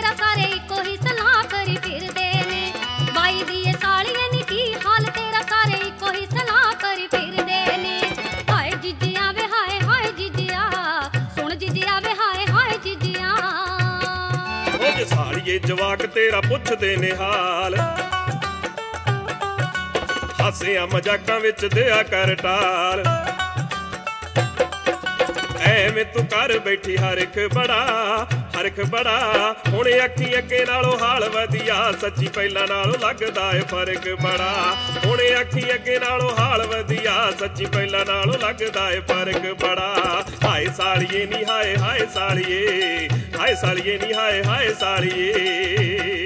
तेरा सारे इको ही सलाह करी फिरदे ने। बाई दी सालिए नी की हाल तेरा सारे इको ही सलाह करी फिरदे ने। हाय जीजिया वे हाय हाय जीजिया, सुन जीजिया वे हाय हाय जीजिया। ओ सालिए जवाक तेरा पुछदे ने हाल, हासियां मजाकां विच दिया कर टाल। ਐਵੇਂ ਤੂੰ ਕਰ ਬੈਠੀ ਹਰ ਇੱਕ ਬੜਾ ਹੁਣ ਅੱਖੀ ਅੱਗੇ ਨਾਲੋਂ ਹਾਲ ਵਧੀਆ, ਸੱਚੀ ਪਹਿਲਾਂ ਨਾਲੋਂ ਲੱਗਦਾ ਏ ਫਰਕ ਬੜਾ। ਹੁਣ ਅੱਖੀ ਅੱਗੇ ਨਾਲੋਂ ਹਾਲ ਵਧੀਆ, ਸੱਚੀ ਪਹਿਲਾਂ ਨਾਲੋਂ ਲੱਗਦਾ ਏ ਫਰਕ ਬੜਾ। ਹਾਏ ਸਾਲੀਏ ਨੀ ਹਾਏ ਹਾਏ ਸਾਲੀਏ, ਹਾਏ ਸਾਲੀਏ ਨੀ ਹਾਏ ਹਾਏ ਸਾਲੀਏ।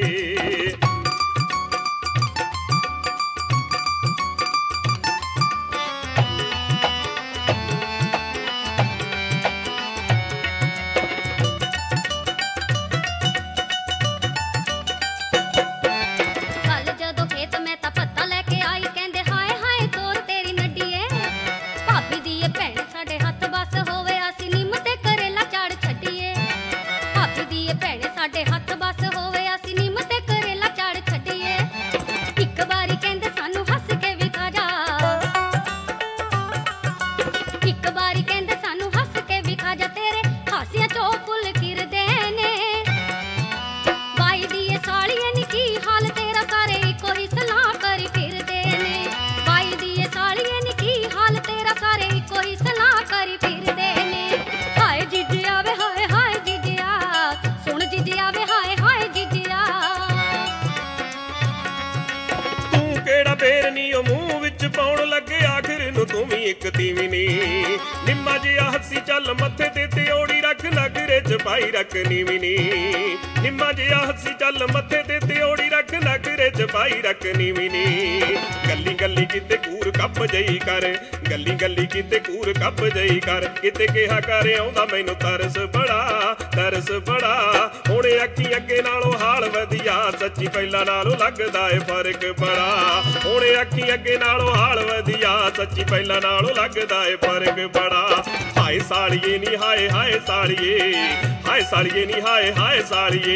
ਤੂੰ ਵੀ ਇੱਕ ਤੀਵੀਂ ਨੀ ਨਿੰਮਾ ਜਿਹਾ ਹੱਸੀ ਚੱਲ ਮੱਥੇ ਤੇ ਤਿਉੜੀ ਰੱਖ, ਨਗਰੇ ਚ ਪਾਈ ਰੱਖ ਨੀਵੀਂ ਨੀ। ਨਿੰਮਾ ਜਿਹਾ ਹੱਸੀ ਚੱਲ ਮੱਥੇ ਤੇ ਤਿਉੜੀ ਰੱਖ, ਨਗਰੇ ਚ ਪਾਈ ਰੱਖ ਨੀਵੀਂ ਨੀ। ਗੱਲੀ ਗੱਲੀ ਕਿਤੇ ਕੂਰ ਕੱਪ ਜਈ ਕਰ, ਗੱਲੀ ਗੱਲੀ ਕਿਤੇ ਕੂਰ ਕੱਪ ਜਈ ਕਰ। ਕਿਤੇ ਕਿਹਾ ਕਰ ਆਉਂਦਾ ਮੈਨੂੰ ਤਰਸ ਬੜਾ, ਤਰਸ ਬੜਾ। ਹੁਣ ਅੱਖੀ ਅੱਗੇ ਨਾਲੋਂ ਹਾਲ ਵਧੀਆ, ਸੱਚੀ ਪਹਿਲਾਂ ਨਾਲੋਂ ਲੱਗਦਾ ਏ ਫਰਕ ਬੜਾ। ਹੁਣ ਅੱਖੀ ਅੱਗੇ ਨਾਲੋਂ ਹਾਲ ਵਧੀਆ, ਸੱਚੀ ਪਹਿਲਾਂ ਨਾਲੋਂ ਲੱਗਦਾ ਏ ਫਰਕ ਬੜਾ। ਹਾਏ ਸਾਲੀਏ ਨੀ ਹਾਏ ਹਾਏ ਸਾਲੀਏ, ਹਾਏ ਸਾਲੀਏ ਨੀ ਹਾਏ ਹਾਏ ਸਾਲੀਏ।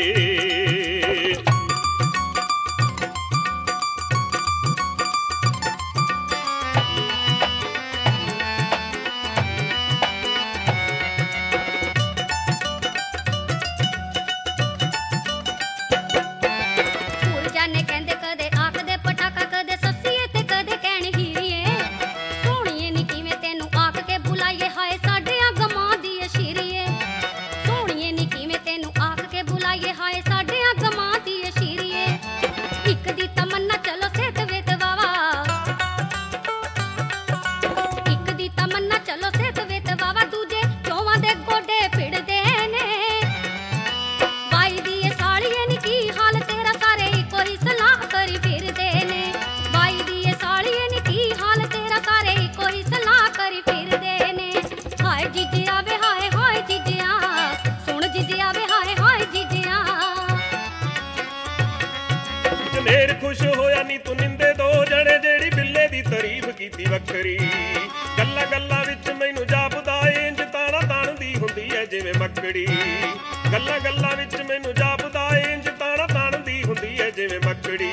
ਜਨੇਰ ਖੁਸ਼ ਹੋਇਆ ਨੀ ਤੂੰ ਨਿੰਦੇ ਦੋ ਜਣੇ, ਜਿਹੜੀ ਬਿੱਲੇ ਦੀ ਤਾਰੀਫ ਕੀਤੀ ਵੱਖਰੀ। ਗੱਲਾਂ ਗੱਲਾਂ ਵਿੱਚ ਮੈਨੂੰ ਜਾਪਦਾ ਏ ਇੰਜ ਤਾਣਾ ਤਾਣਦੀ ਹੁੰਦੀ ਐ ਜਿਵੇਂ ਮੱਕੜੀ। ਗੱਲਾਂ ਗੱਲਾਂ ਵਿੱਚ ਮੈਨੂੰ ਜਾਪਦਾ ਏ ਇੰਜ ਤਾਣਾ ਤਾਣਦੀ ਹੁੰਦੀ ਐ ਜਿਵੇਂ ਮੱਕੜੀ।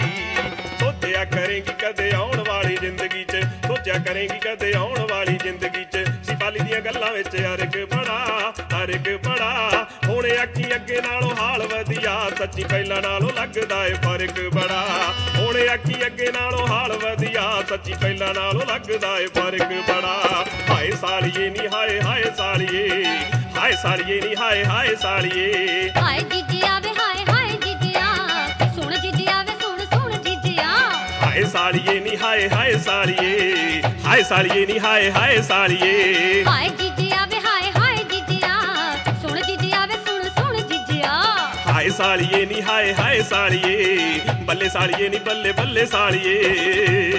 ਸੋਚਿਆ ਕਰੇਂਗੀ ਕਦੇ ਆਉਣ ਵਾਲੀ ਜ਼ਿੰਦਗੀ 'ਚ, ਸੋਚਿਆ ਕਰੇਂਗੀ ਕਦੇ ਆਉਣ ਵਾਲੀ ਜ਼ਿੰਦਗੀ 'ਚ। ਸਿਪਾਲੀ ਦੀਆਂ ਗੱਲਾਂ ਵਿੱਚ ਹਰਕ ਬੜਾ, ਹਰਕ ਬੜਾ। ਹੁਣ ਅੱਖੀ ਅੱਗੇ ਨਾਲੋਂ ਹਾਲ ਵਧੀਆ, ਸੱਚੀ ਪਹਿਲਾਂ ਨਾਲੋਂ ਲੱਗਦਾ ਏ ਫਰਕ ਬੜਾ। ਹੁਣ ਅੱਖੀ ਅੱਗੇ ਨਾਲੋਂ ਹਾਲ ਵਧੀਆ, ਸੱਚੀ ਪਹਿਲਾਂ ਨਾਲੋਂ ਲੱਗਦਾ ਏ ਫਰਕ ਬੜਾ। ਹਾਏ ਸਾਲੀਏ ਨੀ ਹਾਏ ਹਾਏ ਸਾਲੀਏ, ਹਾਏ ਸਾਲੀਏ ਨੀ ਹਾਏ ਹਾਏ ਸਾਲੀਏ। ਹਾਏ ਜੀਜਿਆ ਵੇ ਹਾਏ ਹਾਏ ਜੀਜਿਆ, ਸੁਣ ਜੀਜਿਆ ਵੇ ਸੁਣ ਸੁਣ ਜੀਜਿਆ। ਹਾਏ ਸਾਲੀਏ ਨੀ ਹਾਏ ਹਾਏ ਸਾਲੀਏ, ਹਾਏ ਸਾਲੀਏ ਨੀ ਹਾਏ ਹਾਏ ਸਾਲੀਏ। ਹਾਏ ਜੀਜਿਆ ਵੇ ਹਾਏ ਹਾਏ ਜੀਜਿਆ, ਸੁਣ ਜੀਜਿਆ ਵੇ ਸੁਣ ਸੁਣ ਜੀਜਿਆ। ਹਾਏ ਸਾਲੀਏ ਨੀ ਹਾਏ ਹਾਏ ਸਾਲੀਏ, ਬੱਲੇ ਸਾਲੀਏ ਨੀ ਬੱਲੇ ਬੱਲੇ ਸਾਲੀਏ।